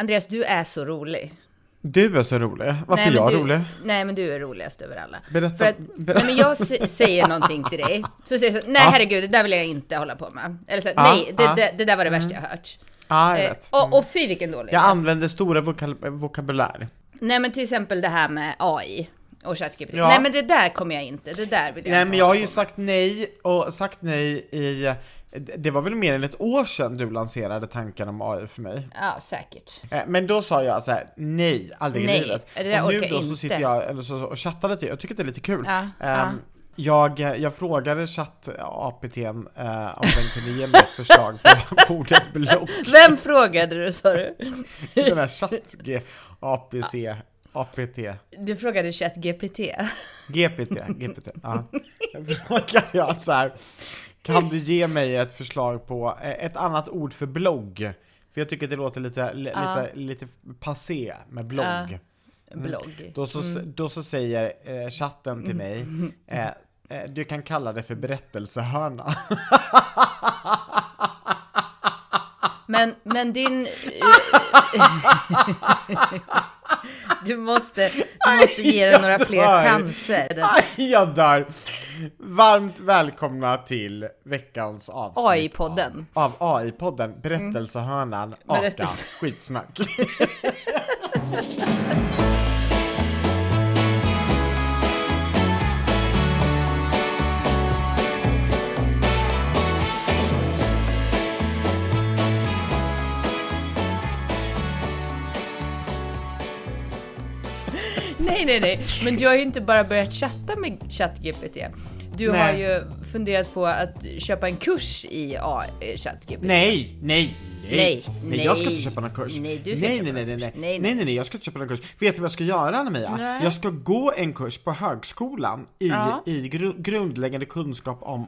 Andreas, du är så rolig. Du är så rolig. Varför är jag rolig? Nej, men du är roligast över alla. Berätta. För att, nej, men jag säger någonting till dig. Så säger jag så, nej herregud, det där vill jag inte hålla på med. Eller så, nej, det där var det värsta jag hört. Ja, jag vet. Och fy vilken dålig. Jag använder stora vokabulär. Nej, men till exempel det här med AI och ChatGPT. Ja. Nej, men det där kommer jag inte. Det där vill jag nej, inte. Men jag har ju sagt nej i... Det var väl mer än ett år sedan du lanserade tanken om AI för mig. Ja, säkert. Men då sa jag så här: nej, aldrig i livet. Och nu då så sitter jag och chattar lite. Jag tycker det är lite kul. Jag frågade ChatGPT om den kunde ge mig ett förslag på ordet blogg. Vem frågade du, sa du? Den här APT. Du frågade ChatGPT. GPT, ja. Jag frågade så här: kan du ge mig ett förslag på ett annat ord för blogg? För jag tycker det låter lite passé med blogg. Blogg. Då så säger chatten till mig, du kan kalla det för berättelsehörna. Men din... Du måste ge den några fler chanser. Jag dör. Varmt välkomna till veckans avsnitt AI-podden. Av AI-podden, berättelsehörnan, aka skitsnack. Nej. Men du har ju inte bara börjat chatta med ChatGPT. Du har ju funderat på att köpa en kurs i ChatGPT. Nej, jag ska inte köpa någon kurs. Nej, jag ska inte köpa någon kurs. Vet du vad jag ska göra, Anna-Mia? Nej. Jag ska gå en kurs på högskolan i grundläggande kunskap om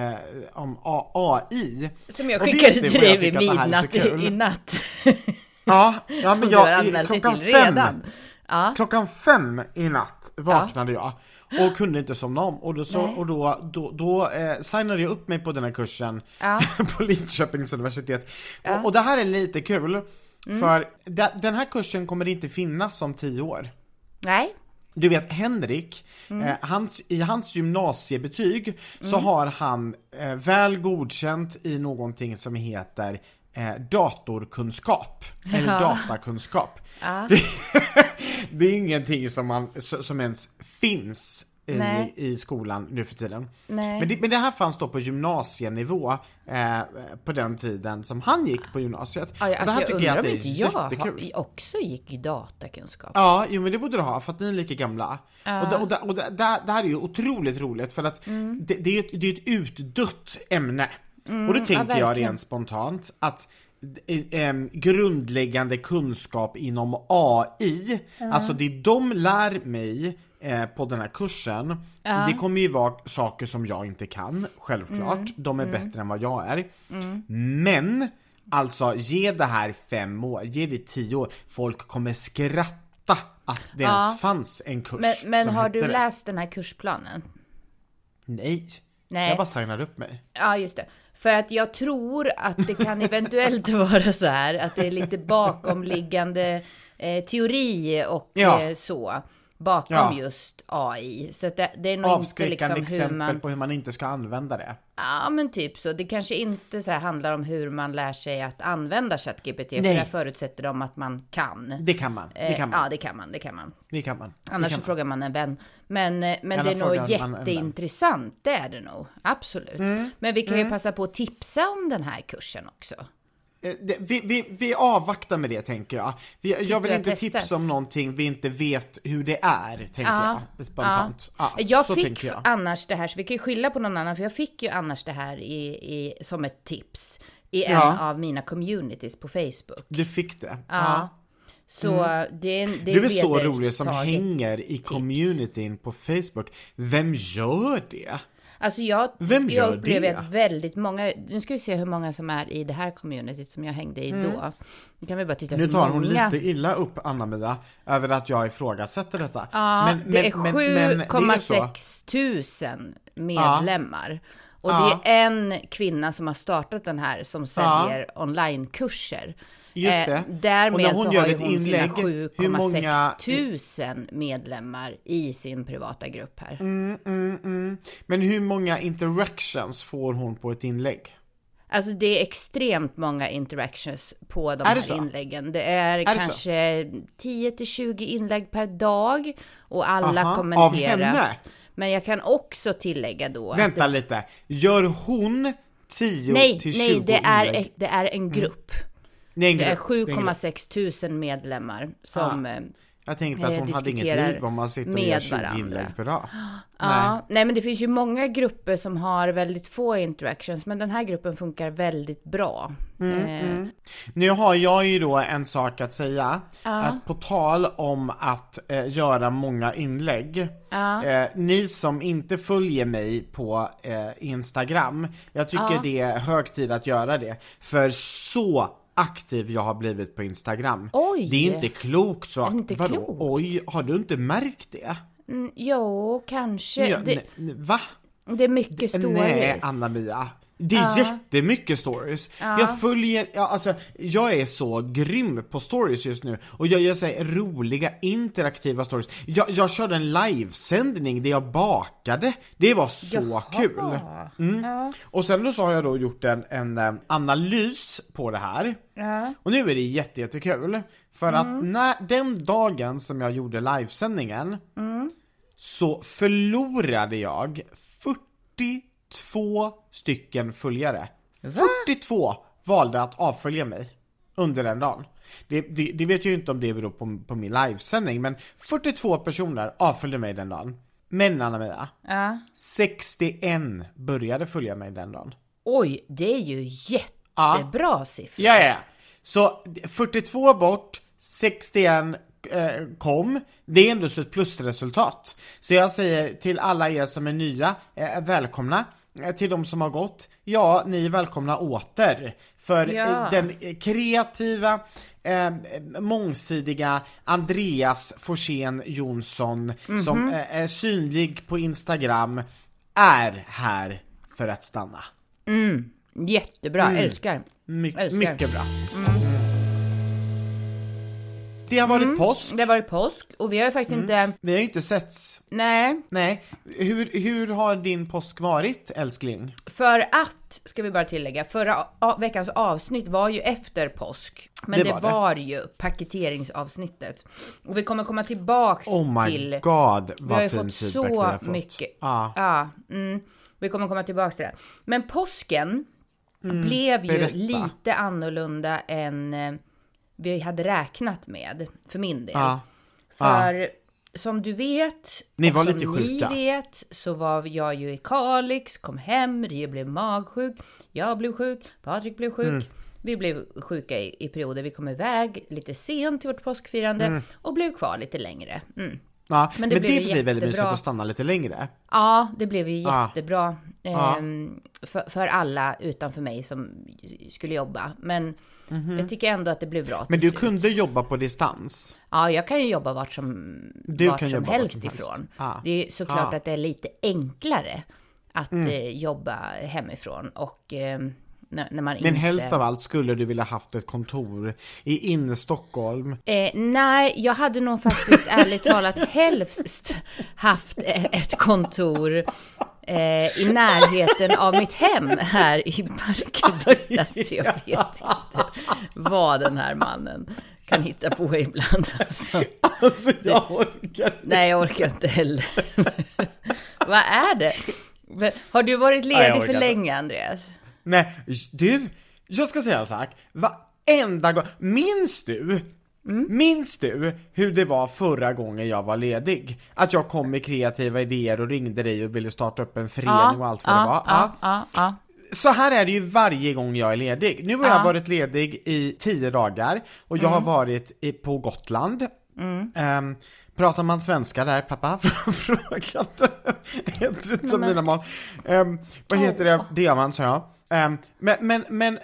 AI. Som jag skickade till dig vid midnatt i natt. Ja, men klockan 5 i natt vaknade jag och kunde inte somna om. Och då signade jag upp mig på den här kursen på Linköpings universitet. Och det här är lite kul. För den här kursen kommer inte finnas om 10 år. Nej. Du vet, Henrik, i hans gymnasiebetyg så har han väl godkänt i någonting som heter datorkunskap eller datakunskap. Det är ingenting som ens finns i skolan nu för tiden. Men det här fanns då på gymnasienivå på den tiden som han gick på gymnasiet. Ja, alltså, det här jag tycker jag undrar att det är jättekul. Jag också gick i datakunskap. Ja, men det borde du ha för att ni är lika gamla. Och det här är ju otroligt roligt för att det är ett utdött ämne. Och då tänker jag rent spontant att grundläggande kunskap inom AI, alltså det de lär mig på den här kursen, det kommer ju vara saker som jag inte kan, självklart. De är bättre än vad jag är. Men alltså, ge det här 5 år, ge det 10 år, folk kommer skratta att det ens fanns en kurs. Men har du läst den här kursplanen? Nej. Jag bara signade upp mig. Ja, just det. För att jag tror att det kan eventuellt vara så här att det är lite bakomliggande teori och så bakom just AI. Så att det är nog inte liksom exempel på hur man inte ska använda det. Ja, men typ så. Det kanske inte så här handlar om hur man lär sig att använda ChatGPT. För det förutsätter de att man kan. Det kan man. Ja, det kan man. Annars så frågar man en vän. Men det är nog jätteintressant. Det är det nog. Absolut. Men vi kan ju passa på att tipsa om den här kursen också. Vi avvaktar med det, tänker jag. Jag vill inte tipsa om någonting vi inte vet hur det är, tänker jag. Spontant. Jag fick annars det här, så vi kan ju skylla på någon annan. För jag fick ju annars det här som ett tips i en av mina communities på Facebook. Du fick det? Så det du är så rolig som hänger i communityn på Facebook. Vem gör det? Alltså jag upplever att väldigt många, nu ska vi se hur många som är i det här communityt som jag hängde i då. Nu kan vi bara titta. Nu tar hon lite illa upp, Anna-Mia, över att jag ifrågasätter detta. Ja, det är 7,6 tusen medlemmar. Och det är en kvinna som har startat den här som säljer onlinekurser. Just det. Därmed så har ju hon sina inlägg, 7,6 tusen medlemmar i sin privata grupp här. Men hur många interactions får hon på ett inlägg? Alltså det är extremt många interactions på de här inläggen. Det är kanske 10-20 inlägg per dag och alla kommenteras. Av henne? Men jag kan också tillägga då... Vänta lite. Gör hon 10-20 Nej, det är en grupp. Det är 7,6 tusen medlemmar som... Jag tänkte att hon hade inget liv om man sitter med 20 inlägg per dag. Nej, men det finns ju många grupper som har väldigt få interactions, men den här gruppen funkar väldigt bra. Nu har jag ju då en sak att säga. Att på tal om att göra många inlägg. Ni som inte följer mig på Instagram, jag tycker det är hög tid att göra det. För så aktiv jag har blivit på Instagram. Oj. Det är inte klokt så. Inte klokt. Oj, har du inte märkt det? Jo, kanske. Ja, va? Det är mycket stories. Nej, Anna-Mia. Det är jättemycket stories. Jag följer, jag är så grym på stories just nu. Och jag gör så här roliga, interaktiva stories. Jag körde en livesändning där jag bakade. Det var så kul. Och sen så har jag då gjort en analys på det här. Och nu är det jättekul. För att den dagen som jag gjorde livesändningen så förlorade jag 42 stycken följare. 42 valde att avfölja mig under den dagen. Det vet jag ju inte om det beror på min livesändning, men 42 personer avföljde mig den dagen. Men Anna-Mia, 61 började följa mig den dagen. Oj, det är ju jättebra siffror. Ja. Så 42 bort, 61 kom. Det är ändå så ett plusresultat. Så jag säger till alla er som är nya, välkomna. Till de som har gått, ni är välkomna åter. För den kreativa, mångsidiga Andreas Forsén Jonsson som är synlig på Instagram är här för att stanna. Jättebra, älskar. Mycket bra. Det har varit påsk. Det har varit påsk och vi har ju faktiskt inte... Vi har ju inte setts. Nej. Hur har din påsk varit, älskling? För att, ska vi bara tillägga, förra veckans avsnitt var ju efter påsk. Men det var ju paketeringsavsnittet. Och vi kommer komma tillbaks till... Oh my god, vad vi har fått så mycket. Vi kommer komma tillbaks till det. Men påsken blev ju lite annorlunda än... vi hade räknat med, för min del. För som du vet, ni var och som lite sjuka. Ni vet, så var jag ju i Kalix, kom hem, Rio blev magsjuk, jag blev sjuk, Patrik blev sjuk. Vi blev sjuka i perioder. Vi kom iväg lite sent till vårt påskfirande och blev kvar lite längre. Ja, men det är för sig väldigt mysigt att stanna lite längre. Ja, det blev ju jättebra för alla utanför mig som skulle jobba. Men jag tycker ändå att det blev bra. Men du kunde jobba på distans? Ja, jag kan ju jobba vart som helst ifrån. Det är såklart att det är lite enklare att jobba hemifrån. Och när man men helst av allt skulle du vilja haft ett kontor i inne Stockholm? Nej, jag hade nog faktiskt ärligt talat helst haft ett kontor i närheten av mitt hem här i Parken. Jag vet inte vad den här mannen kan hitta på ibland. Alltså jag orkar inte. Nej, jag orkar inte heller. Vad är det? Har du varit ledig för länge, Andreas? Nej, du, jag ska säga så här. Varenda gång, minns du hur det var förra gången jag var ledig? Att jag kom med kreativa idéer och ringde dig och ville starta upp en förening och allt vad det var. Så här är det ju varje gång jag är ledig. Nu har jag varit ledig i 10 dagar och jag har varit på Gotland. Pratar man svenska där, pappa? Frågade. Som mina barn. Vad heter det? Det gör man, sa jag. Men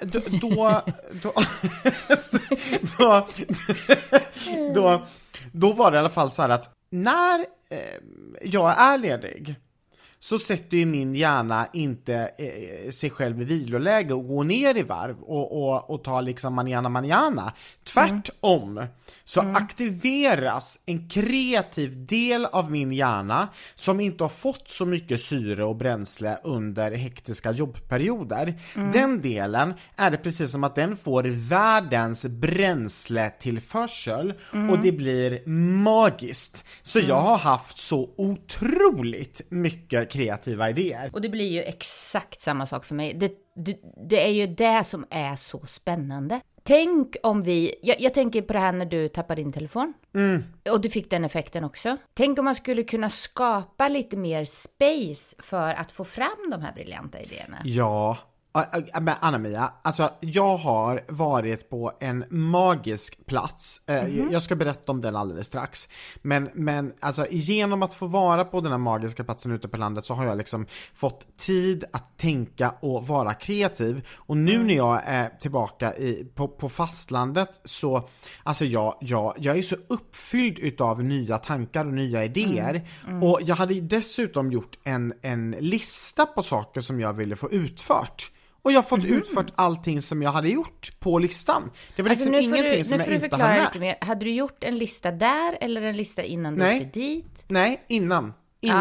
då var det i alla fall så här att när jag är ledig så sätter ju min hjärna inte sig själv i viloläge och går ner i varv och tar liksom manana. Tvärtom så aktiveras en kreativ del av min hjärna som inte har fått så mycket syre och bränsle under hektiska jobbperioder. Den delen är det precis som att den får världens bränsletillförsel och det blir magiskt. Så jag har haft så otroligt mycket kreativa idéer. Och det blir ju exakt samma sak för mig. Det är ju det som är så spännande. Tänk om jag tänker på det här när du tappar din telefon. Och du fick den effekten också. Tänk om man skulle kunna skapa lite mer space för att få fram de här briljanta idéerna. Ja. Men Anna-Mia, alltså jag har varit på en magisk plats. Jag ska berätta om den alldeles strax. Men alltså genom att få vara på den här magiska platsen ute på landet så har jag liksom fått tid att tänka och vara kreativ. Och nu när jag är tillbaka på fastlandet så alltså jag är så uppfylld utav nya tankar och nya idéer. Och jag hade dessutom gjort en lista på saker som jag ville få utfört. Och jag har fått utfört allting som jag hade gjort på listan. Det var liksom ingenting som jag inte hade med. Lite mer. Hade du gjort en lista där eller en lista innan du åkte dit? Nej, innan.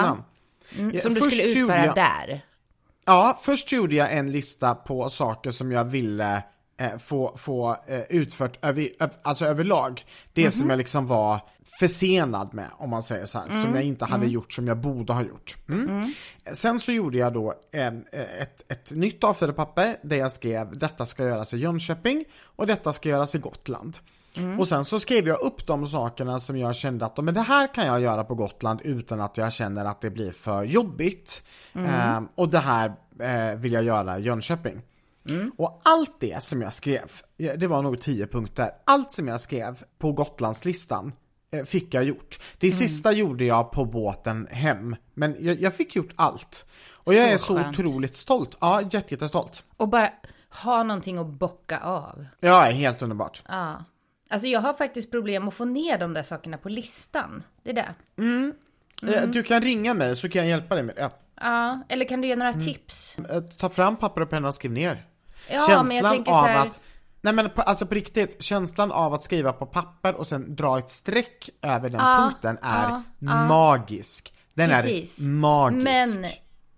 Som du skulle utföra där? Ja, först gjorde jag en lista på saker som jag ville få utfört överlag. Det som jag liksom var försenad med, om man säger så här, som jag inte hade gjort som jag borde ha gjort. Sen så gjorde jag då ett nytt A4-papper där jag skrev detta ska göras i Jönköping och detta ska göras i Gotland. Och sen så skrev jag upp de sakerna som jag kände att men det här kan jag göra på Gotland utan att jag känner att det blir för jobbigt. Och det här vill jag göra i Jönköping. Och allt det som jag skrev, det var nog 10 punkter, allt som jag skrev på Gotlandslistan fick jag gjort. Det sista gjorde jag på båten hem, men jag fick gjort allt. Och jag är så otroligt stolt. Ja, jättestolt. Och bara ha någonting att bocka av. Ja, helt underbart. Ja. Alltså jag har faktiskt problem att få ner de där sakerna på listan. Det är det. Du kan ringa mig så kan jag hjälpa dig med det. Ja, eller kan du ge några tips? Ta fram papper och penna och skriv ner. Ja, känslan men jag tänker av så här... att alltså på riktigt, känslan av att skriva på papper och sen dra ett streck över den punkten är magisk. Den Precis. är magisk. Men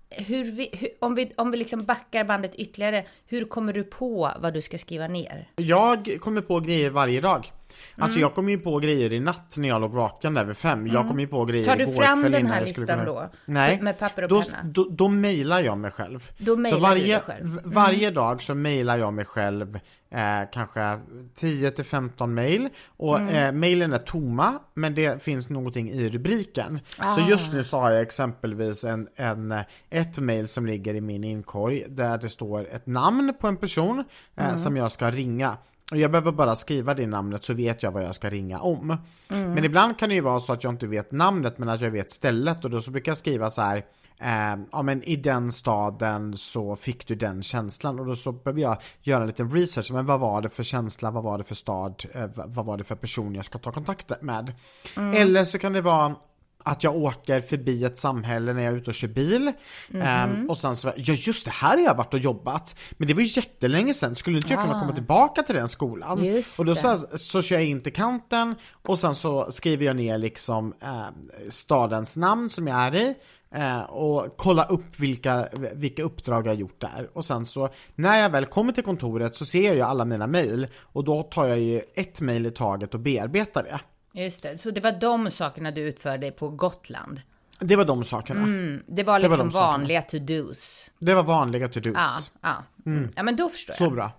om vi liksom backar bandet ytterligare, hur kommer du på vad du ska skriva ner? Jag kommer på grejer varje dag. Alltså jag kommer ju på grejer i natt när jag låg vaken där vid 5. Jag kommer ju på grejer igår. Tar du fram den här listan kunna... då? Nej. Med papper och penna? Då mejlar jag mig själv. Så varje dag så mejlar jag mig själv kanske 10-15 mejl. Och mejlen är tomma, men det finns någonting i rubriken. Så just nu så har jag exempelvis ett mejl som ligger i min inkorg där det står ett namn på en person som jag ska ringa. Och jag behöver bara skriva det namnet så vet jag vad jag ska ringa om. Men ibland kan det ju vara så att jag inte vet namnet men att jag vet stället. Och då så brukar jag skriva så här: ja men i den staden så fick du den känslan. Och då så behöver jag göra lite research. Men vad var det för känsla, vad var det för stad, vad var det för person jag ska ta kontakt med. Eller så kan det vara att jag åker förbi ett samhälle när jag är ute och kör bil. Och sen så, ja just det, här har jag varit och jobbat. Men det var ju jättelänge sedan. Skulle inte jag kunna komma tillbaka till den skolan? Just och då så kör jag in till kanten. Och sen så skriver jag ner liksom stadens namn som jag är i. Och kolla upp vilka uppdrag jag har gjort där. Och sen så när jag väl kommer till kontoret så ser jag ju alla mina mejl. Och då tar jag ju ett mejl i taget och bearbetar det. Just det, så det var de sakerna du utförde på Gotland? Det var de sakerna. Det var liksom vanliga to-dos. Det var vanliga to-dos. Ja, men då förstår jag.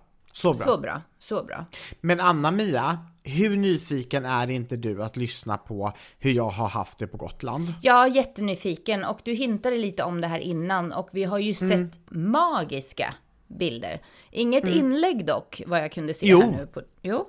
Så bra. Men Anna-Mia, hur nyfiken är inte du att lyssna på hur jag har haft det på Gotland? Ja, jättenyfiken. Och du hintade lite om det här innan. Och vi har ju sett magiska bilder. Inget inlägg dock, vad jag kunde se här nu. Jo.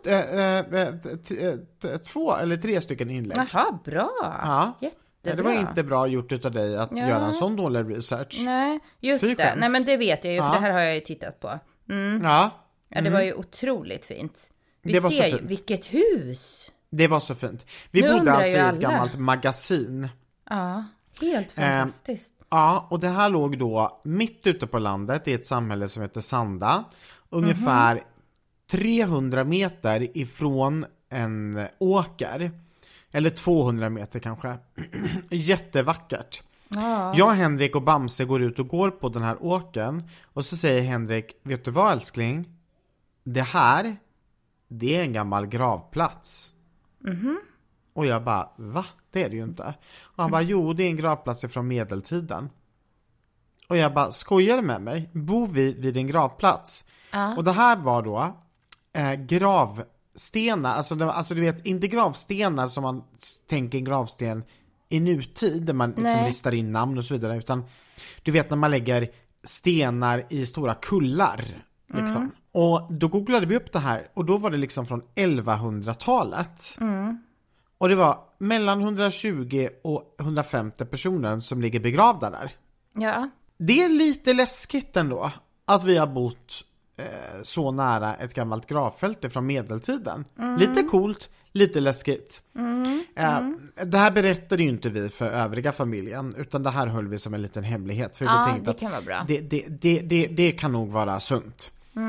2 eller 3 stycken inlägg. Jaha, bra. Ja. Jättebra. Det var inte bra gjort utav dig att göra en sån dålig research. Nej, just det. Nej, men det vet jag ju, för det här har jag ju tittat på. Ja, det var ju otroligt fint. Vi ser ju, vilket hus. Det var så fint. Vi bodde alltså i ett gammalt magasin. Ja, helt fantastiskt. Ja, och det här låg då mitt ute på landet i ett samhälle som heter Sanda. Ungefär 300 meter ifrån en åker. Eller 200 meter kanske. Jättevackert. Jag, Henrik och Bamse går ut och går på den här åkern. Och så säger Henrik, vet du vad älskling? Det här, det är en gammal gravplats. Och jag bara, va? Det är det ju inte. Och han bara, jo det är en gravplats från medeltiden. Och jag bara, skojar du med mig? Bor vi vid en gravplats? Och det här var då gravstenar. Alltså du vet, inte gravstenar som man tänker gravsten i nutid. Där man liksom listar in namn och så vidare. Utan du vet när man lägger stenar i stora kullar. Liksom. Och då googlade vi upp det här. Och då var det liksom från 1100-talet. Och det var mellan 120 och 150 personer som ligger begravda där. Ja. Det är lite läskigt ändå att vi har bott så nära ett gammalt gravfält från medeltiden. Lite coolt, lite läskigt. Det här berättade ju inte vi för övriga familjen, utan det här höll vi som en liten hemlighet. För vi tänkte det kan vara bra. Det kan nog vara sunt.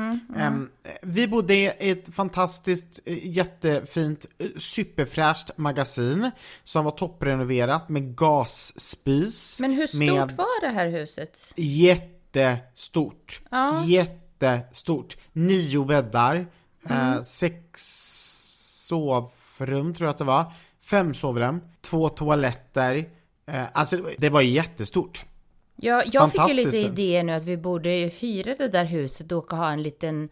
Vi bodde i ett fantastiskt, jättefint, superfräscht magasin som var topprenoverat med gasspis. Men hur stort var det här huset? Jättestort. Jättestort. 9 bäddar, 6 sovrum tror jag att det var, 5 sovrum, 2 toaletter. Alltså det var jättestort. Ja, jag fick ju lite idéer nu att vi borde hyra det där huset och ha en liten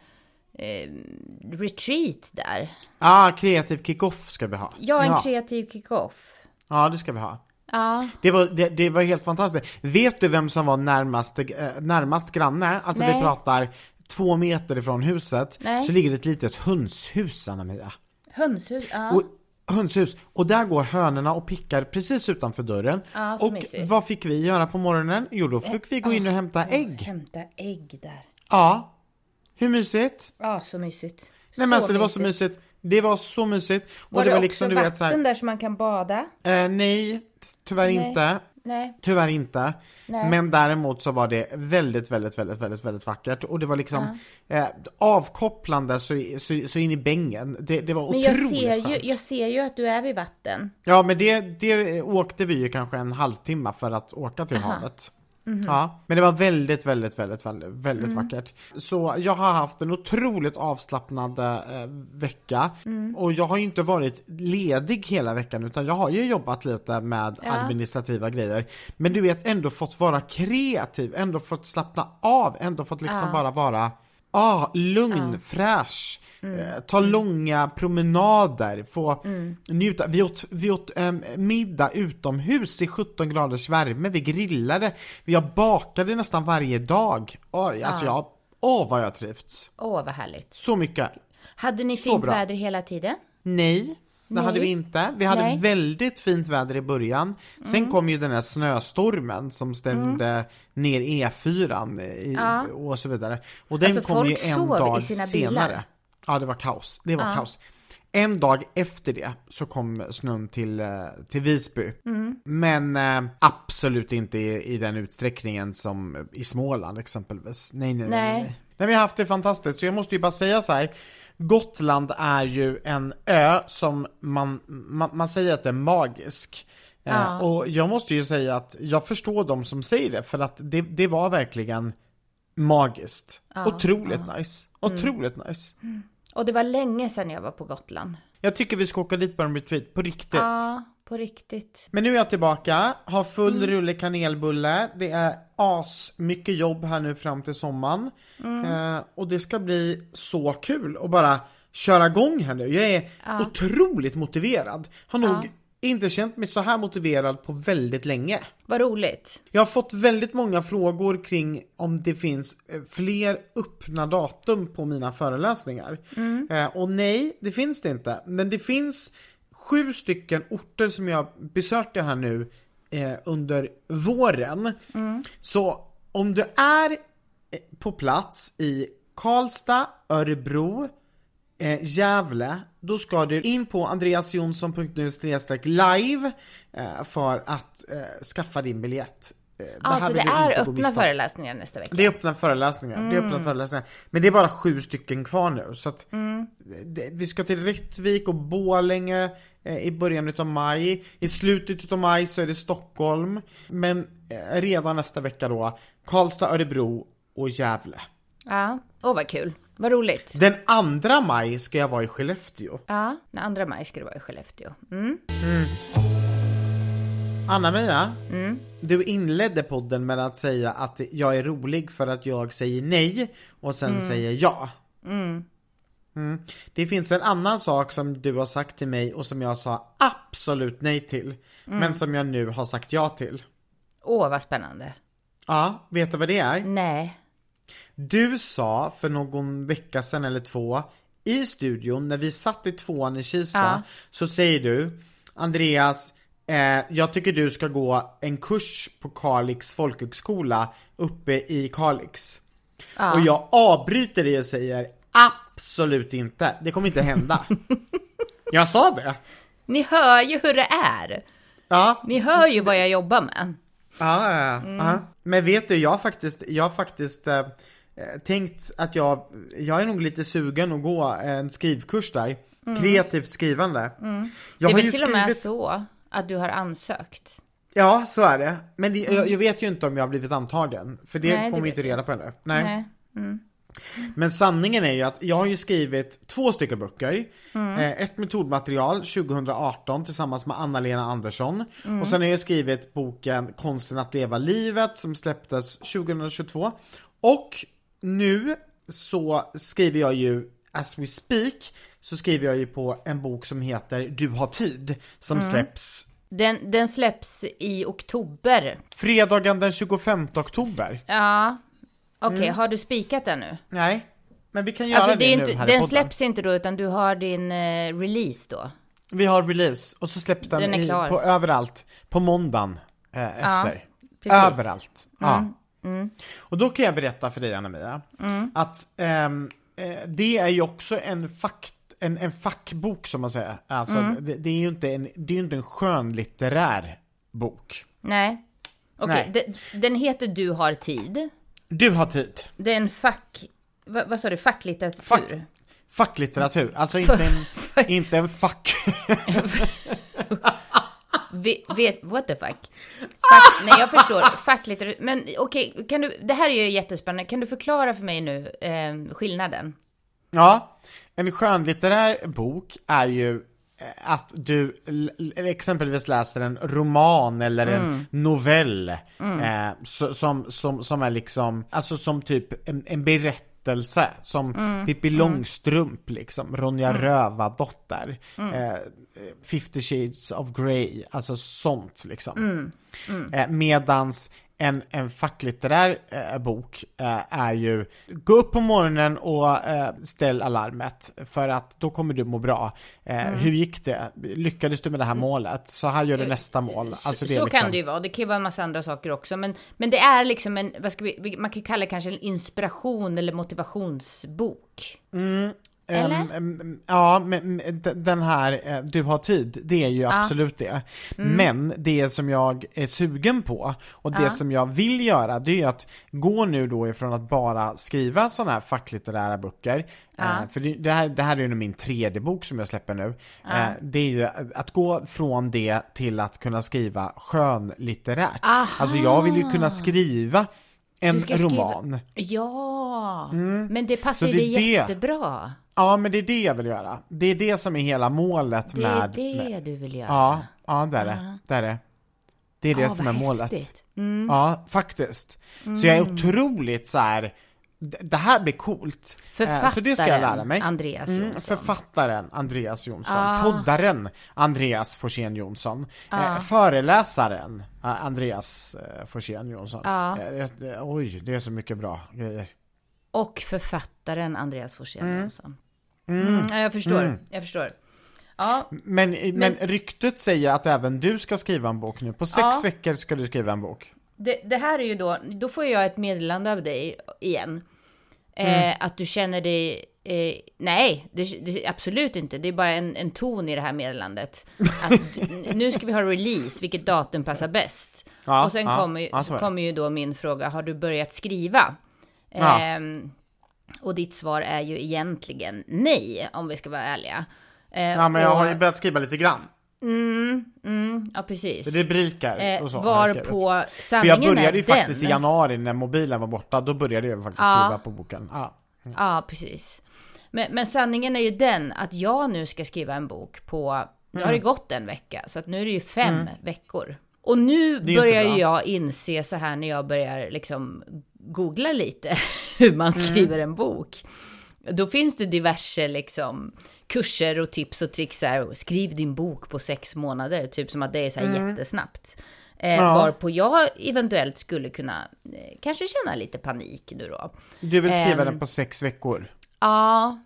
retreat där. Kreativ kick-off ska vi ha. Ja, en kreativ kick-off. Ja, det ska vi ha. Ja. Det var helt fantastiskt. Vet du vem som var närmast granne? Alltså vi pratar 2 meter ifrån huset. Så ligger det ett litet hönshus, Anna-Mia. Hönshus, Hönshus. Och där går hönorna och pickar precis utanför dörren. Och mysigt. Vad fick vi göra på morgonen? Jo, då fick vi gå in och hämta ägg. Hämta ägg där. Ja. Hur mysigt? Ja, så mysigt. Nej, men alltså, det var så mysigt. Det var så mysigt. Och det var också liksom, du vatten vet, så här, där som man kan bada? Nej, tyvärr inte. Nej. Tyvärr inte. Nej. Men däremot så var det väldigt, väldigt, väldigt, väldigt, väldigt vackert. Och det var liksom avkopplande så in i bängen. Det var otroligt skönt. Jag ser ju att du är vid vatten. Ja, men det åkte vi ju kanske en halvtimme för att åka till havet. Ja, men det var väldigt, väldigt, väldigt, väldigt, väldigt vackert. Så jag har haft en otroligt avslappnad vecka. Och jag har ju inte varit ledig hela veckan, utan jag har ju jobbat lite med administrativa grejer. Men du vet, ändå fått vara kreativ, ändå fått slappna av, ändå fått liksom bara vara lugn, fräsch. Ta långa promenader, få njuta. Vi åt middag utomhus i 17 graders värme. Vi grillade, jag bakade nästan varje dag. Alltså vad jag trivts. Vad härligt. Så mycket. Hade ni fint väder hela tiden? Nej, det hade vi inte. Vi hade väldigt fint väder i början. Sen kom ju den här snöstormen som stängde ner E4 och så vidare. Och den kom ju en dag senare. Bilar. Ja, det var kaos. Kaos. En dag efter det så kom snön till Visby. Men absolut inte i den utsträckningen som i Småland exempelvis. Nej. Men vi har haft det fantastiskt. Så jag måste ju bara säga så här. Gotland är ju en ö som man säger att det är magisk. Och jag måste ju säga att jag förstår de som säger det. För att det var verkligen magiskt. Otroligt nice. Otroligt nice. Och det var länge sedan jag var på Gotland. Jag tycker vi ska åka dit på en retreat. På riktigt. Ja, på riktigt. Men nu är jag tillbaka. Har full rulle kanelbulle. Det är mycket jobb här nu fram till sommaren. Och det ska bli så kul att bara köra igång här nu. Jag är otroligt motiverad. Har nog inte känt mig så här motiverad på väldigt länge. Vad roligt. Jag har fått väldigt många frågor kring om det finns fler öppna datum på mina föreläsningar. Och nej, det finns det inte. Men det finns 7 stycken orter som jag besöker här nu under våren. Så om du är på plats i Karlstad, Örebro, Gävle, då ska du in på andreasjonsson.nu/live för att skaffa din biljett Så det är öppna föreläsningar nästa vecka? Det är öppna föreläsningar. Men det är bara 7 stycken kvar nu. Så att vi ska till Rättvik och Borlänge i början av maj. I slutet av maj så är det Stockholm. Men redan nästa vecka då Karlstad, Örebro och Gävle. Ja, vad kul. Vad roligt. Den 2 maj ska jag vara i Skellefteå. Ja, den 2 maj ska du vara i Skellefteå. Anna-Mia, du inledde podden med att säga att jag är rolig för att jag säger nej och sen säger ja. Det finns en annan sak som du har sagt till mig och som jag sa absolut nej till, men som jag nu har sagt ja till. Vad spännande. Ja, vet du vad det är? Nej. Du sa för någon vecka sedan eller 2 i studion när vi satt i 2:an i Kista, så säger du: Andreas, jag tycker du ska gå en kurs på Kalix folkhögskola uppe i Kalix. Och jag avbryter det och säger absolut inte, det kommer inte hända. Jag sa det. Ni hör ju hur det är. Ja. Ni hör ju vad jag jobbar med. Ja. Men vet du, jag har faktiskt tänkt att jag är nog lite sugen att gå en skrivkurs där. Kreativt skrivande. Det är väl till och med så att du har ansökt. Ja, så är det. Men jag vet ju inte om jag har blivit antagen. För det får man inte reda på ännu. Nej. Men sanningen är ju att jag har ju skrivit 2 stycken böcker. Ett metodmaterial 2018 tillsammans med Anna-Lena Andersson. Och sen har jag skrivit boken Konsten att leva livet som släpptes 2022. Och nu så skriver jag ju, as we speak, så skriver jag ju på en bok som heter Du har tid, som släpps. Den släpps i oktober. Fredagen den 25 oktober. Ja. Okej, har du spikat den nu? Nej, men vi kan göra det nu här i den podden. släpps inte då, utan du har din release då? Vi har release och så släpps den på överallt på måndagen efter. Precis. Överallt. Och då kan jag berätta för dig, Anna-Mia, att det är ju också en fackbok, som man säger. Alltså, det är ju inte en skönlitterär bok. Nej. Okej, den heter Du har tid. Du har tid. Det är en vad sa du? Facklitteratur? Facklitteratur. Alltså inte en fack. What the fuck? Nej, jag förstår. Facklitteratur. Men okej, det här är ju jättespännande. Kan du förklara för mig nu skillnaden? Ja, en skönlitterär bok är ju att du exempelvis läser en roman eller en novell som är liksom, alltså som typ en berättelse som Pippi Långstrump liksom, Ronja Rövardotter, 50 Shades of Grey, alltså sånt liksom. Medans en facklitterär bok är ju gå upp på morgonen och ställ alarmet, för att då kommer du må bra. Hur gick det? Lyckades du med det här målet? Så här gör du nästa mål. Alltså det så liksom... kan det ju vara. Det kan ju vara en massa andra saker också. Men det är liksom man kan kalla det kanske en inspiration eller motivationsbok. Eller? Ja, men den här Du har tid, det är ju absolut det. Men det som jag är sugen på och det som jag vill göra, det är ju att gå nu då ifrån att bara skriva sådana här facklitterära böcker. För det här är ju min 3:e bok som jag släpper nu. Det är ju att gå från det till att kunna skriva skönlitterärt. Alltså jag vill ju kunna skriva en roman. Ja, men det passar ju jättebra. Ja, men det är det jag vill göra. Det är det som är hela målet med... Det är det du vill göra. Ja, det är det. Det är det som är målet. Ja, faktiskt. Så jag är otroligt så här... Det här blir coolt. Så det ska jag lära mig. Andreas Jonsson. Författaren Andreas Jonsson. Poddaren Andreas Forsén Jonsson. Föreläsaren Andreas Forsén Jonsson. Oj, det är så mycket bra grejer. Och författaren Andreas Forsén Jonsson. Jag förstår. Ja, men ryktet säger att även du ska skriva en bok nu. På 6 veckor ska du skriva en bok. Det här är ju då får jag ett meddelande av dig igen. Att du känner dig Nej, det absolut inte. Det är bara en ton i det här meddelandet. Att nu ska vi ha release, vilket datum passar bäst. Och sen kommer ju då min fråga, har du börjat skriva? Och ditt svar är ju egentligen nej, om vi ska vara ärliga. Men jag har ju börjat skriva lite grann. Ja, precis. Det brukar och så. Var på sanningen. För jag började ju faktiskt i januari när mobilen var borta. Då började jag faktiskt skriva på boken. Ja, precis. Men sanningen är ju den att jag nu ska skriva en bok på... Nu har det gått en vecka, så att nu är det ju 5 veckor. Och nu börjar jag inse så här när jag börjar liksom googla lite hur man skriver en bok. Då finns det diverse liksom kurser och tips och tricks här. Skriv din bok på 6 månader, typ som att det är så här jättesnabbt. Varpå jag eventuellt skulle kunna kanske känna lite panik nu då. Du vill skriva den på 6 veckor? Ja.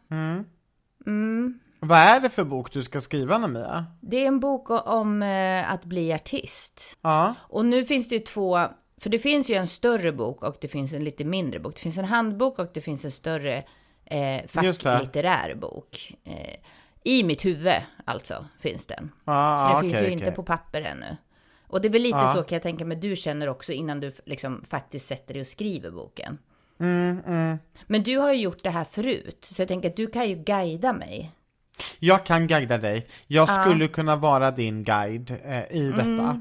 Vad är det för bok du ska skriva, Namia? Det är en bok om att bli artist. Ja. Och nu finns det ju 2... För det finns ju en större bok och det finns en lite mindre bok. Det finns en handbok och det finns en större facklitterär bok. I mitt huvud alltså finns den. Så det finns ju inte på papper ännu. Och det är väl lite så kan jag tänka mig du känner också innan du liksom faktiskt sätter dig och skriver boken. Men du har ju gjort det här förut. Så jag tänker att du kan ju guida mig. Jag kan guida dig. Jag skulle kunna vara din guide i detta.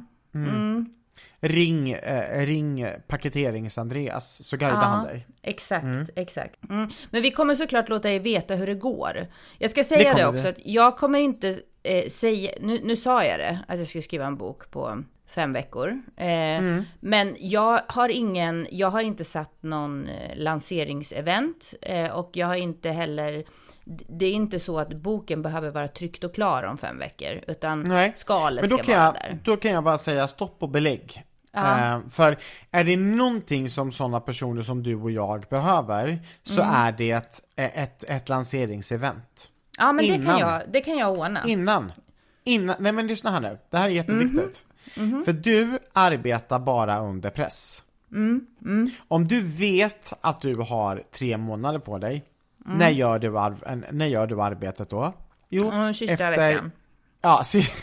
Ring paketerings-Andreas så guidar han dig. Exakt. Men vi kommer såklart låta er veta hur det går. Jag ska säga det också att jag kommer inte säga, nu sa jag det, att jag skulle skriva en bok på 5 veckor. Men jag har inte satt någon lanseringsevent och jag har inte heller, det är inte så att boken behöver vara tryckt och klar om 5 veckor, utan skalet ska vara där. Då kan jag bara säga stopp och belägg. För är det någonting som sådana personer som du och jag behöver, så är det ett lanseringsevent. Ja, men det kan jag ordna. Innan. Nej, men lyssna här nu. Det här är jätteviktigt. För du arbetar bara under press. Om du vet att du har 3 månader på dig, när gör du arbetet då? Jo, sista veckan. Ja,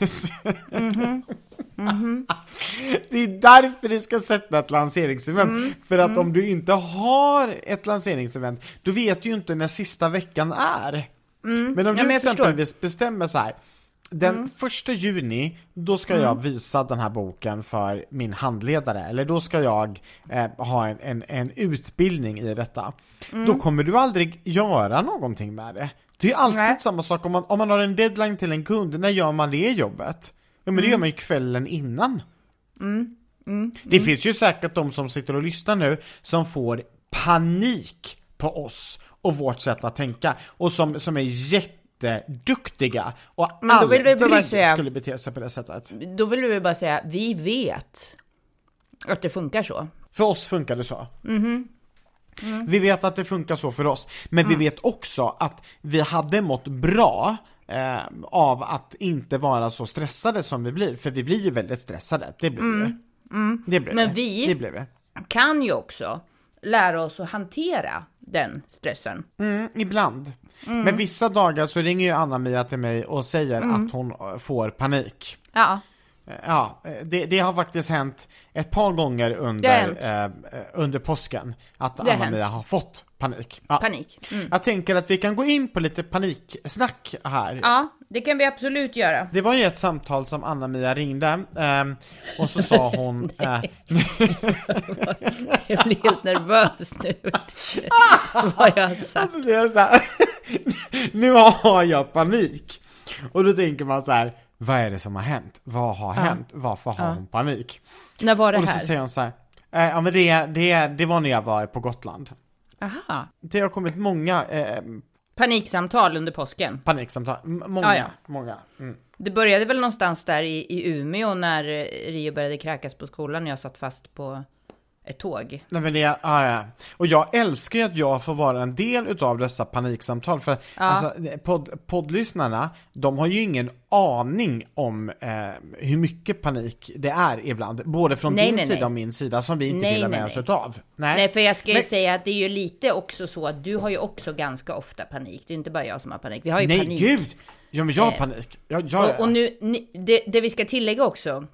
det är därför du ska sätta ett lanseringsevent. För att om du inte har ett lanseringsevent, då vet du ju inte när sista veckan är. Men om du exempelvis bestämmer så här: den 1 juni, då ska jag visa den här boken för min handledare. Eller då ska jag ha en utbildning i detta. Då kommer du aldrig göra någonting med det. Det är alltid samma sak om man har en deadline till en kund. När gör man det jobbet? Ja, men det gör man ju kvällen innan. Det finns ju säkert de som sitter och lyssnar nu som får panik på oss och vårt sätt att tänka. Och som är jätteduktiga och aldrig skulle bete sig på det sättet. Då vill vi bara säga, vi vet att det funkar så. För oss funkar det så. Vi vet att det funkar så för oss. Men vi vet också att vi hade mått bra av att inte vara så stressade som vi blir. För vi blir ju väldigt stressade. Det blir vi. Men vi kan ju också lära oss att hantera den stressen. Ibland. Men vissa dagar så ringer ju Anna-Mia till mig och säger att hon får panik. Ja, det har faktiskt hänt ett par gånger under påsken att Anna-Mia har fått panik. Jag tänker att vi kan gå in på lite paniksnack här. Ja, det kan vi absolut göra. Det var ju ett samtal som Anna-Mia ringde och så sa hon... Jag blir helt nervös nu. Vad jag har sagt. Alltså, det är så här, nu har jag panik. Och då tänker man så här: vad är det som har hänt? Vad har hänt? Varför har hon panik? När var det här? Och så säger hon så här: ja, men det var när jag var på Gotland. Aha. Det har kommit många paniksamtal under påsken. Paniksamtal, många. Det började väl någonstans där i Umeå när Rio började kräkas på skolan. Jag satt fast på ett tåg. Nej, men det, ja. Och jag älskar ju att jag får vara en del utav dessa paniksamtal. För alltså, poddlyssnarna, de har ju ingen aning om hur mycket panik det är ibland. Både från din sida och min sida, som vi inte delar med oss utav. Nej, för jag ska ju säga att det är ju lite också så att du har ju också ganska ofta panik. Det är inte bara jag som har panik. Vi har ju panik. Nej, gud! Ja, men jag har panik. Och nu, det vi ska tillägga också,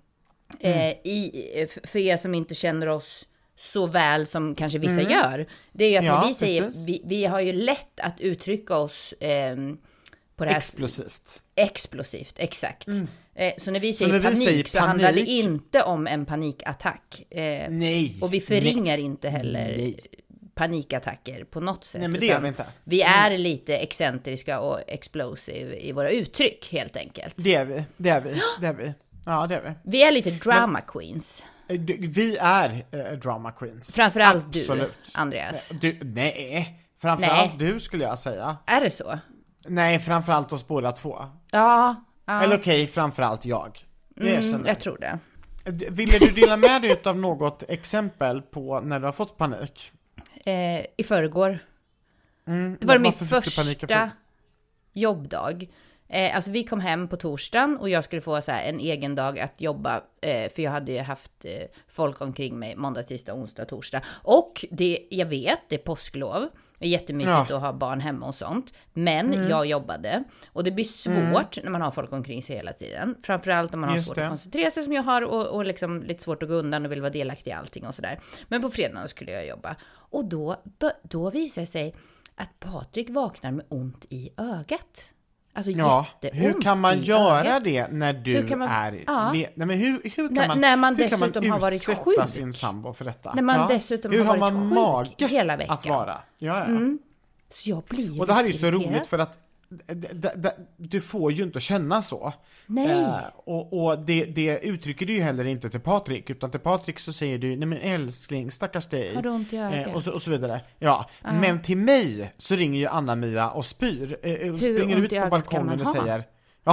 för er som inte känner oss så väl som kanske vissa gör, det är ju att när vi säger, vi har ju lätt att uttrycka oss på det här explosivt, exakt. Så när vi säger panik så handlar det inte om en panikattack. Nej. Och vi förringar inte heller panikattacker på något sätt. Nej, men det är vi inte. Vi är lite excentriska och explosive i våra uttryck, helt enkelt. Det är vi. Ja, det är vi. Vi är lite drama queens. Vi är drama queens. Framförallt du, Andreas. Nej, framförallt du skulle jag säga. Är det så? Nej, framförallt oss båda två. Ja. Eller okej, framförallt jag. Jag tror det. Ville du dela med dig av något exempel på när du har fått panik? I förrgår. Det var min första jobbdag. Alltså vi kom hem på torsdagen och jag skulle få så här en egen dag att jobba, för jag hade ju haft folk omkring mig måndag, tisdag, onsdag, torsdag. Och jag vet, det är påsklov. Det är jättemysigt att ha barn hemma och sånt. Men jag jobbade. Och det blir svårt när man har folk omkring sig hela tiden. Framförallt om man har svårt att koncentrera sig som jag har. Och liksom lite svårt att gå undan och vill vara delaktig i allting och sådär. Men på fredagen skulle jag jobba. Och då visar det sig att Patrik vaknar med ont i ögat. Alltså hur kan man göra det när du är... Nej, men hur kan man dessutom har varit sjuk sin sambo för detta? När man dessutom har varit sjuk hela veckan. Att vara? Ja. Så jag blir och det här är ju så roligt för att du får ju inte känna så. Nej. Och det uttrycker du ju heller inte till Patrik, utan till Patrik så säger du, nej men älskling, stackars dig. Har du ont i ögat? Och så vidare. Ja, men till mig så ringer ju Anna-Mia och spyr. Springer ut på balkongen och säger...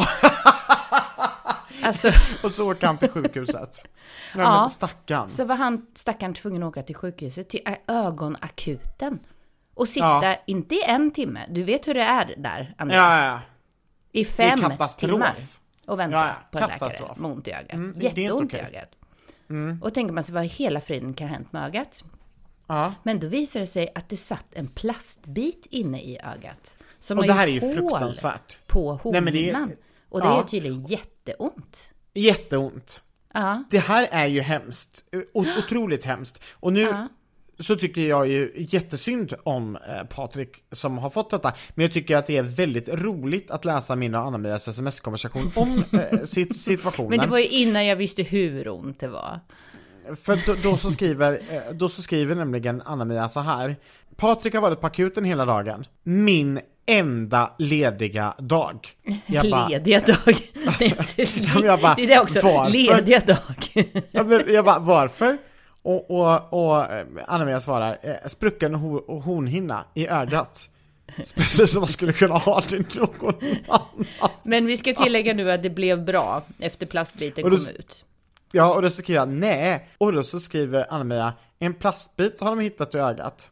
Alltså. Och så åker han till sjukhuset. Men stackarn. Så var stackaren tvungen att åka till sjukhuset, till ögonakuten. Och sitta, inte i 1 timme. Du vet hur det är där, Andreas. Ja. I 5 timmar. Och vänta på en läkare med ont i ögat. Jätteont i ögat. Och tänker man sig, vad hela friden kan ha hänt med ögat? Ja. Men då visar det sig att det satt en plastbit inne i ögat. Som och det här är ju fruktansvärt. På hornhinnan. Och det är tydligen jätteont. Jätteont. Det här är ju hemskt. Otroligt hemskt. Och nu... så tycker jag ju jättesynd om Patrik som har fått detta. Men jag tycker att det är väldigt roligt att läsa min och Anna-Mias sms-konversation om situationen. Men det var ju innan jag visste hur ont det var. För då så skriver nämligen Anna-Mia så här: Patrik har varit på akuten hela dagen. Min enda lediga dag. Lediga dag? Det är det också. Varför? Lediga dag. Jag bara, varför? Och Anna-Mia svarar, sprucken hornhinna i ögat. Precis som man skulle kunna ha det någon annanstans. Men vi ska tillägga nu att det blev bra efter plastbiten kom ut. Ja, och då skriver jag nej. Och då så skriver Anna-Mia, en plastbit har de hittat i ögat.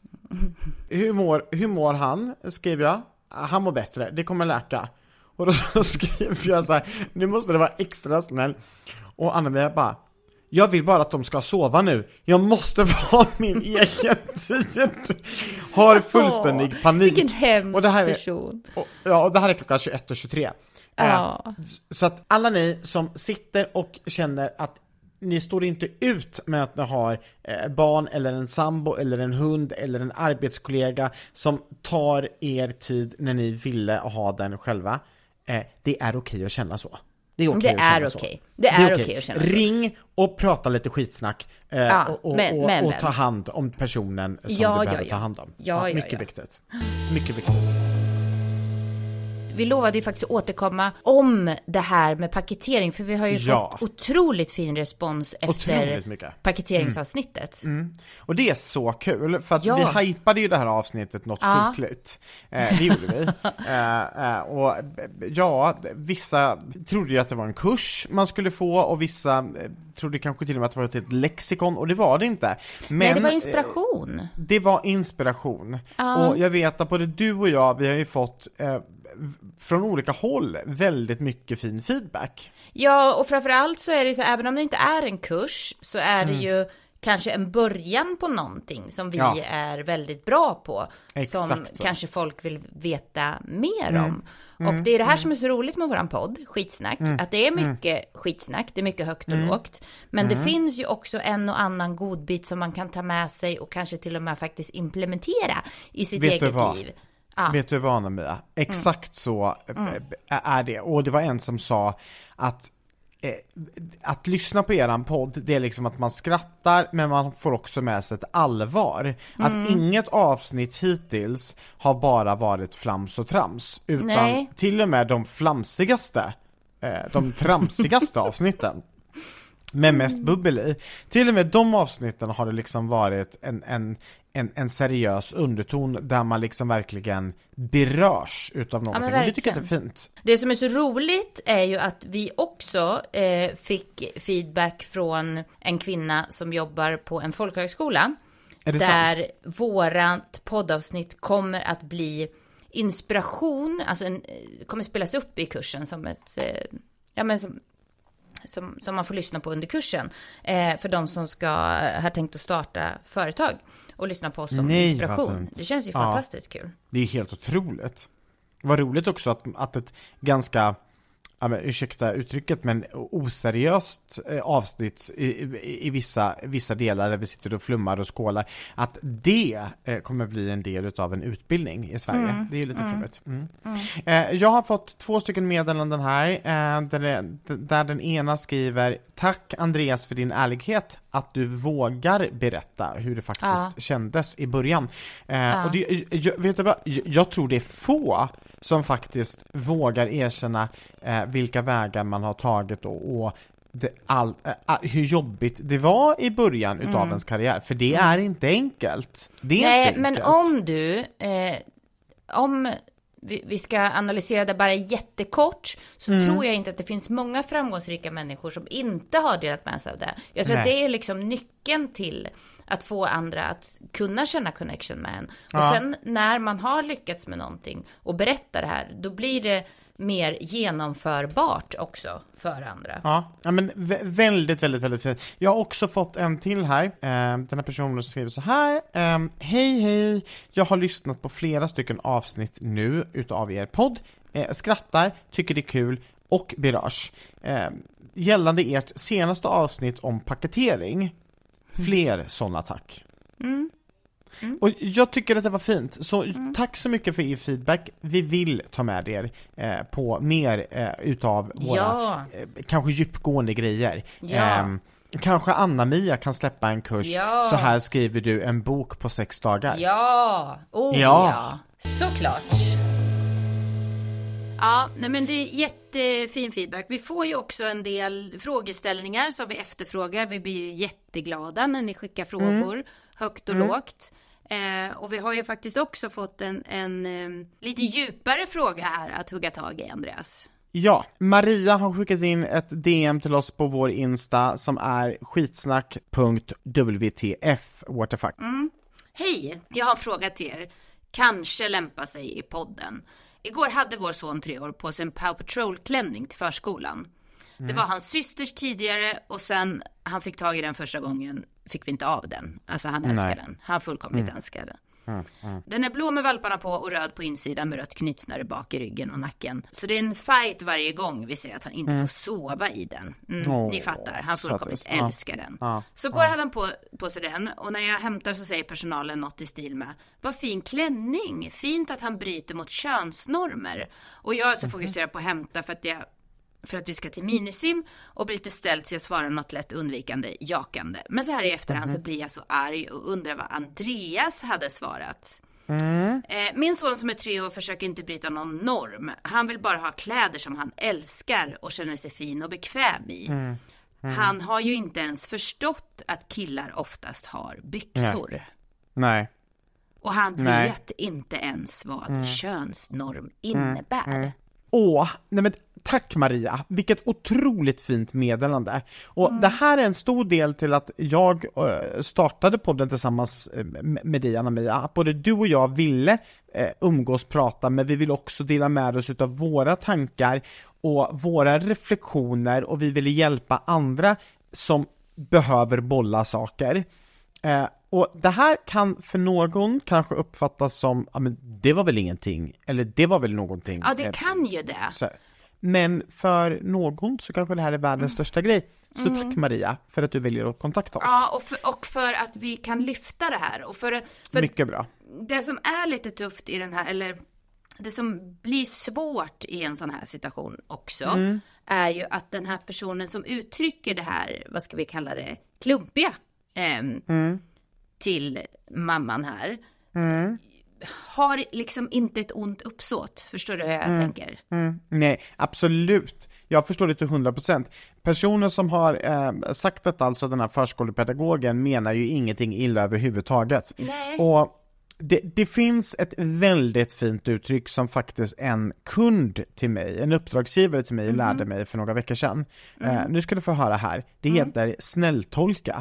Hur mår han? Skriver jag. Han mår bättre, det kommer läka. Och då så skriver jag så här, nu måste det vara extra snäll. Och Anna-Mia bara, jag vill bara att de ska sova nu. Jag måste vara min egen tid. Har fullständig panik. Vilken hemsk person. Och det här är klockan 21:23. Så att alla ni som sitter och känner att ni står inte ut med att ni har barn eller en sambo eller en hund eller en arbetskollega som tar er tid när ni ville ha den själva. Det är okej att känna så. Det är okej att känna så. Det är okej att känna så. Ring och prata lite skitsnack och ta hand om personen som du behöver ta hand om. Mycket viktigt. Mycket viktigt. vi lovade ju faktiskt återkomma om det här med paketering. För vi har ju fått otroligt fin respons efter paketeringsavsnittet. Och det är så kul, för att vi hypade ju det här avsnittet något sjukligt. Det gjorde vi. Och vissa trodde ju att det var en kurs man skulle få, och vissa trodde kanske till och med att det var ett lexikon, och det var det inte. Men nej, det var inspiration. Det var inspiration. Och jag vet att både du och jag, vi har ju fått från olika håll väldigt mycket fin feedback. Ja, och framförallt så är det så, även om det inte är en kurs, så är det ju kanske en början på någonting som vi är väldigt bra på. Exakt som så. Kanske folk vill veta mer om. Och det är det här som är så roligt med våran podd, Skitsnack. Att det är mycket skitsnack, det är mycket högt och lågt. Men det finns ju också en och annan godbit som man kan ta med sig och kanske till och med faktiskt implementera i sitt eget liv. Vet du vad, Mia? Exakt så är det. Och det var en som sa att lyssna på eran podd, det är liksom att man skrattar, men man får också med sig ett allvar. Att inget avsnitt hittills har bara varit flams och trams, utan till och med de flamsigaste, de tramsigaste avsnitten med mest bubbel i. Till och med de avsnitten har det liksom varit en seriös underton där man liksom verkligen berörs utav någonting. Och det tycker jag är fint. Det som är så roligt är ju att vi också fick feedback från en kvinna som jobbar på en folkhögskola. Är det där sant? Vårat poddavsnitt kommer att bli inspiration, alltså kommer spelas upp i kursen som ett som man får lyssna på under kursen för de som har tänkt att starta företag och lyssna på oss som inspiration. Det känns ju fantastiskt kul. Det är helt otroligt. Det var roligt också att ett ganska, ursäkta uttrycket, men oseriöst avsnitt i vissa delar där vi sitter och flummar och skålar, att det kommer bli en del av en utbildning i Sverige. Det är ju lite flummigt. Jag har fått 2 stycken meddelanden här där den ena skriver: tack Andreas för din ärlighet, att du vågar berätta hur det faktiskt kändes i början. Och jag tror det är få som faktiskt vågar erkänna vilka vägar man har tagit och hur jobbigt det var i början utav ens karriär. För det är inte enkelt. Det är inte enkelt. Men om du om vi ska analysera det bara jättekort, så tror jag inte att det finns många framgångsrika människor som inte har delat med sig av det. Jag tror att det är liksom nyckeln till att få andra att kunna känna connection med en. Och sen när man har lyckats med någonting och berättar det här, då blir det mer genomförbart också för andra. Ja, men väldigt, väldigt, väldigt fint. Jag har också fått en till här. Den här personen skriver så här: hej, jag har lyssnat på flera stycken avsnitt nu utav er podd. Skrattar, tycker det är kul och berörs. Gällande ert senaste avsnitt om paketering, fler sådana tack. Och jag tycker att det var fint. Så tack så mycket för er feedback. Vi vill ta med er på mer utav våra kanske djupgående grejer. Kanske Anna-Mia kan släppa en kurs. Så här skriver du en bok på 6 dagar. Såklart. Ja, men det är jättefin feedback. Vi får ju också en del frågeställningar som vi efterfrågar. Vi blir ju jätteglada när ni skickar frågor högt och lågt. Och vi har ju faktiskt också fått en lite djupare fråga här att hugga tag i, Andreas. Ja, Maria har skickat in ett DM till oss på vår Insta som är skitsnack.wtf. What the fuck? Hej, jag har en fråga till er. Kanske lämpar sig i podden. Igår hade vår son 3 år på sig en Paw Patrol-klänning till förskolan. Det var hans systers tidigare, och sen han fick tag i den första gången fick vi inte av den. Alltså han älskar den. Han fullkomligt älskar den. Den är blå med valparna på och röd på insidan med rött knytsnäre bak i ryggen och nacken. Så det är en fight varje gång vi ser att han inte får sova i den. Ni fattar, han fullkomligt älskar den. Så går han på sig den, och när jag hämtar så säger personalen något i stil med: vad fin klänning, fint att han bryter mot könsnormer. Och jag är så fokuserad på att hämta för att vi ska till minisim och blir lite ställt, så jag svarar något lätt undvikande, jakande. Men så här i efterhand så blir jag så arg och undrar vad Andreas hade svarat. Min son som är 3 år försöker inte bryta någon norm. Han vill bara ha kläder som han älskar och känner sig fin och bekväm i. Han har ju inte ens förstått att killar oftast har byxor. Nej. Och han vet inte ens vad könsnorm innebär. Nej men tack Maria, vilket otroligt fint meddelande. Och det här är en stor del till att jag startade podden tillsammans med dig, Anna-Mia. Både du och jag ville umgås, prata, men vi vill också dela med oss av våra tankar och våra reflektioner, och vi ville hjälpa andra som behöver bolla saker. Och det här kan för någon kanske uppfattas som, ja men det var väl ingenting, eller det var väl någonting. Ja, det kan ju det. Så, men för någon så kanske det här är världens största grej. Så tack Maria för att du väljer att kontakta oss. Ja, och för att vi kan lyfta det här. Och för mycket bra. Det som är lite tufft i den här, eller det som blir svårt i en sån här situation också, är ju att den här personen som uttrycker det här, vad ska vi kalla det, klumpiga till mamman här, har liksom inte ett ont uppsåt. Förstår du hur jag tänker? Nej, absolut. Jag förstår det till 100%. Personer som har sagt att alltså den här förskolepedagogen menar ju ingenting illa överhuvudtaget. Nej. Och det finns ett väldigt fint uttryck som faktiskt en kund till mig, en uppdragsgivare till mig, lärde mig för några veckor sedan. Nu ska du få höra här. Det heter snälltolka.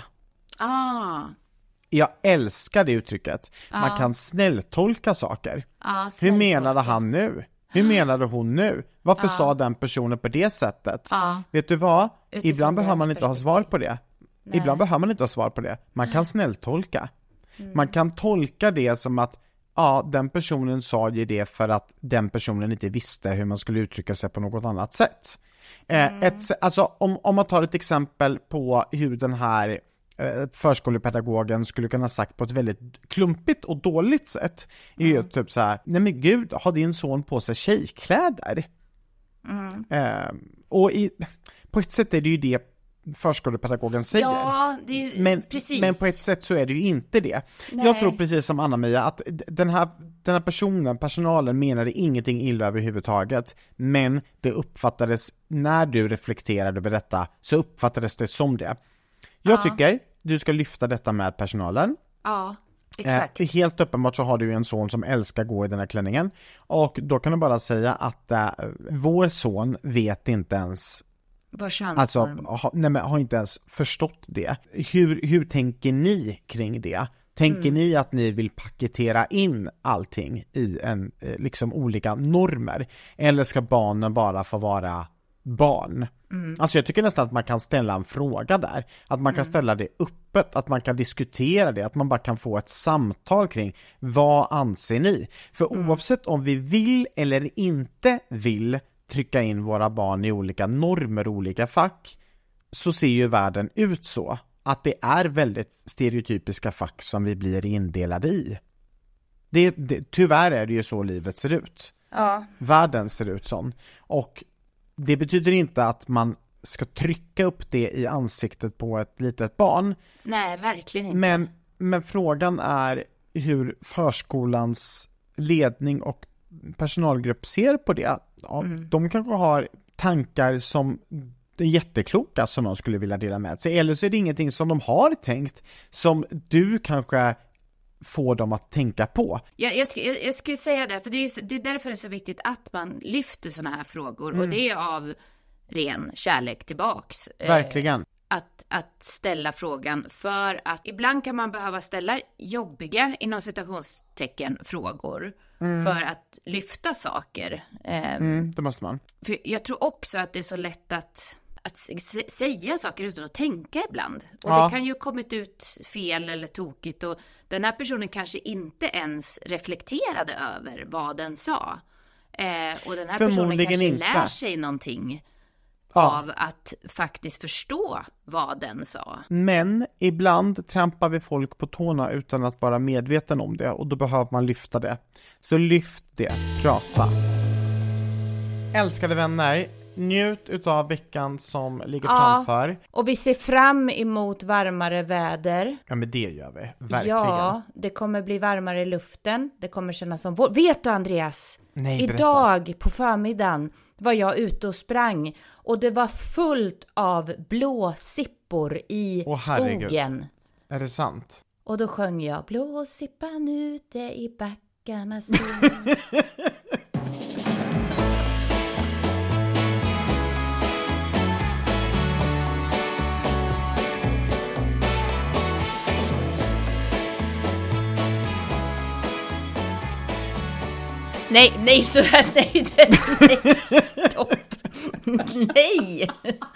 Jag älskar det uttrycket. Man kan snälltolka saker. Hur menade han nu? Hur menade hon nu? Varför sa den personen på det sättet? Vet du vad? Ibland behöver man inte ha svar på det. Nej. Ibland behöver man inte ha svar på det. Man kan snälltolka. Man kan tolka det som att den personen sa ju det för att den personen inte visste hur man skulle uttrycka sig på något annat sätt. Alltså om man tar ett exempel på hur den här förskolepedagogen skulle kunna sagt på ett väldigt klumpigt och dåligt sätt är ju typ så här: nej men gud, har din son på sig tjejkläder? Och på ett sätt är det ju det förskolepedagogen säger. Ja, precis. Men på ett sätt så är det ju inte det. Nej. Jag tror precis som Anna-Mia att den här personalen menade ingenting illa överhuvudtaget, men det uppfattades, när du reflekterade över detta, så uppfattades det som det. Jag tycker du ska lyfta detta med personalen. Ja, exakt. Helt uppenbart så har du en son som älskar gå i den här klänningen. Och då kan du bara säga att vår son vet inte ens, har inte ens förstått det. Hur tänker ni kring det? Tänker ni att ni vill paketera in allting i en liksom olika normer? Eller ska barnen bara få vara barn? Alltså jag tycker nästan att man kan ställa en fråga där. Att man kan ställa det öppet, att man kan diskutera det, att man bara kan få ett samtal kring vad anser ni? För oavsett om vi vill eller inte vill trycka in våra barn i olika normer, olika fack, så ser ju världen ut så att det är väldigt stereotypiska fack som vi blir indelade i. Tyvärr är det ju så livet ser ut. Ja. Världen ser ut sån. Och det betyder inte att man ska trycka upp det i ansiktet på ett litet barn. Nej, verkligen inte. Men frågan är hur förskolans ledning och personalgrupp ser på det. Ja, de kanske har tankar som är jättekloka som de skulle vilja dela med sig. Eller så är det ingenting som de har tänkt som du kanske får dem att tänka på. Ja, jag skulle säga det, för det är därför det är så viktigt att man lyfter såna här frågor. Och det är av ren kärlek tillbaks. Verkligen. Att ställa frågan, för att ibland kan man behöva ställa jobbiga, inom citationstecken, frågor för att lyfta saker. Det måste man. För jag tror också att det är så lätt att säga saker utan att tänka ibland. Och det kan ju kommit ut fel eller tokigt, och den här personen kanske inte ens reflekterade över vad den sa. Och den här personen kanske inte lär sig någonting av att faktiskt förstå vad den sa. Men ibland trampar vi folk på tårna utan att vara medveten om det, och då behöver man lyfta det. Så lyft det, prata. Älskade vänner, njut utav veckan som ligger framför. Och vi ser fram emot varmare väder. Ja, men det gör vi, verkligen. Ja, det kommer bli varmare i luften. Det kommer kännas som vår. Vet du, Andreas? Nej, idag på förmiddagen var jag ute och sprang. Och det var fullt av blåsippor i skogen. Är det sant? Och då sjöng jag blåsippan ute i backarna. Nej, så här, nej, stopp. Nej,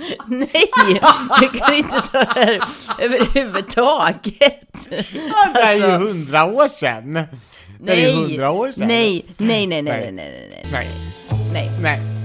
du kan inte ta det här överhuvudtaget. Ja, det är ju 100 år sedan. Det är ju 100 år sedan. Nej. Nej.